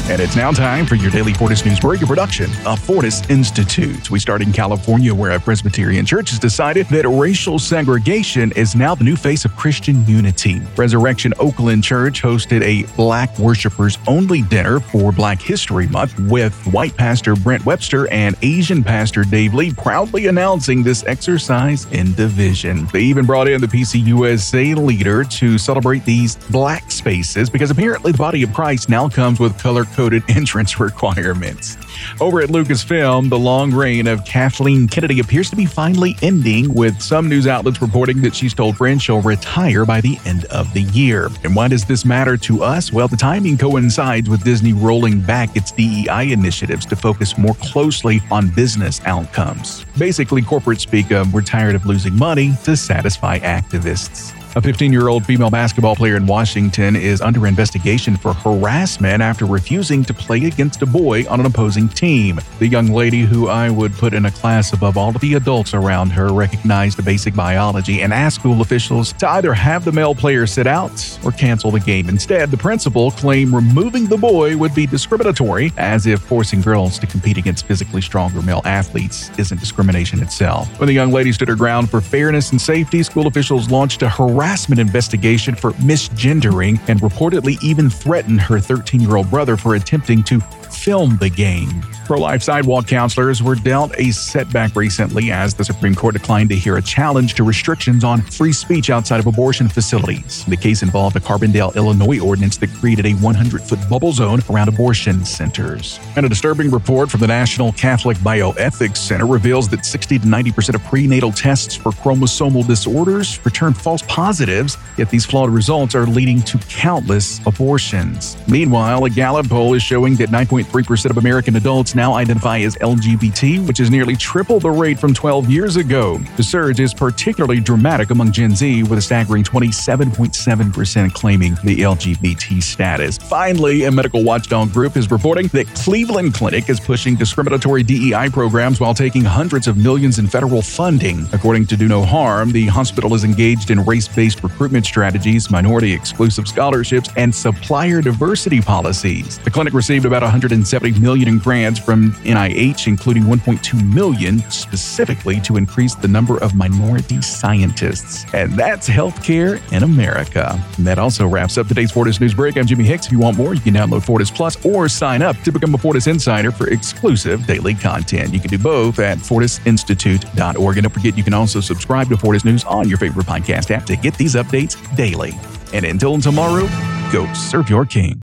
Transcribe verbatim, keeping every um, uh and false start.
And it's now time for your daily Fortis News Break, a production of Fortis Institute. We start in California, where a Presbyterian church has decided that racial segregation is now the new face of Christian unity. Resurrection Oakland Church hosted a Black worshipers only dinner for Black History Month, with white pastor Brent Webster and Asian pastor Dave Lee proudly announcing this exercise in division. They even brought in the P C U S A leader to celebrate these Black spaces, because apparently the body of Christ now comes with color-coded entrance requirements. Over at Lucasfilm, the long reign of Kathleen Kennedy appears to be finally ending, with some news outlets reporting that she's told friends she'll retire by the end of the year. And why does this matter to us? Well, the timing coincides with Disney rolling back its D E I initiatives to focus more closely on business outcomes. Basically, corporate speak of we're tired of losing money to satisfy activists. A fifteen-year-old female basketball player in Washington is under investigation for harassment after refusing to play against a boy on an opposing team. The young lady, who I would put in a class above all of the adults around her, recognized the basic biology and asked school officials to either have the male player sit out or cancel the game. Instead, the principal claimed removing the boy would be discriminatory, as if forcing girls to compete against physically stronger male athletes isn't discrimination itself. When the young lady stood her ground for fairness and safety, school officials launched a harassment harassment investigation for misgendering and reportedly even threatened her thirteen-year-old brother for attempting to film the game. Pro-life sidewalk counselors were dealt a setback recently, as the Supreme Court declined to hear a challenge to restrictions on free speech outside of abortion facilities. The case involved a Carbondale, Illinois ordinance that created a hundred-foot bubble zone around abortion centers. And a disturbing report from the National Catholic Bioethics Center reveals that sixty to ninety percent of prenatal tests for chromosomal disorders return false positives, yet these flawed results are leading to countless abortions. Meanwhile, a Gallup poll is showing that nine point three percent of American adults now identify as L G B T, which is nearly triple the rate from twelve years ago. The surge is particularly dramatic among Gen Z, with a staggering twenty-seven point seven percent claiming the L G B T status. Finally, a medical watchdog group is reporting that Cleveland Clinic is pushing discriminatory D E I programs while taking hundreds of millions in federal funding. According to Do No Harm, the hospital is engaged in race-based recruitment strategies, minority-exclusive scholarships, and supplier diversity policies. The clinic received about one hundred seventy million dollars in grants from N I H, including one point two million dollars specifically to increase the number of minority scientists. And that's healthcare in America. And that also wraps up today's Fortis News Break. I'm Jimmy Hicks. If you want more, you can download Fortis Plus or sign up to become a Fortis Insider for exclusive daily content. You can do both at fortis institute dot org. And don't forget, you can also subscribe to Fortis News on your favorite podcast app to get these updates daily. And until tomorrow, go serve your king.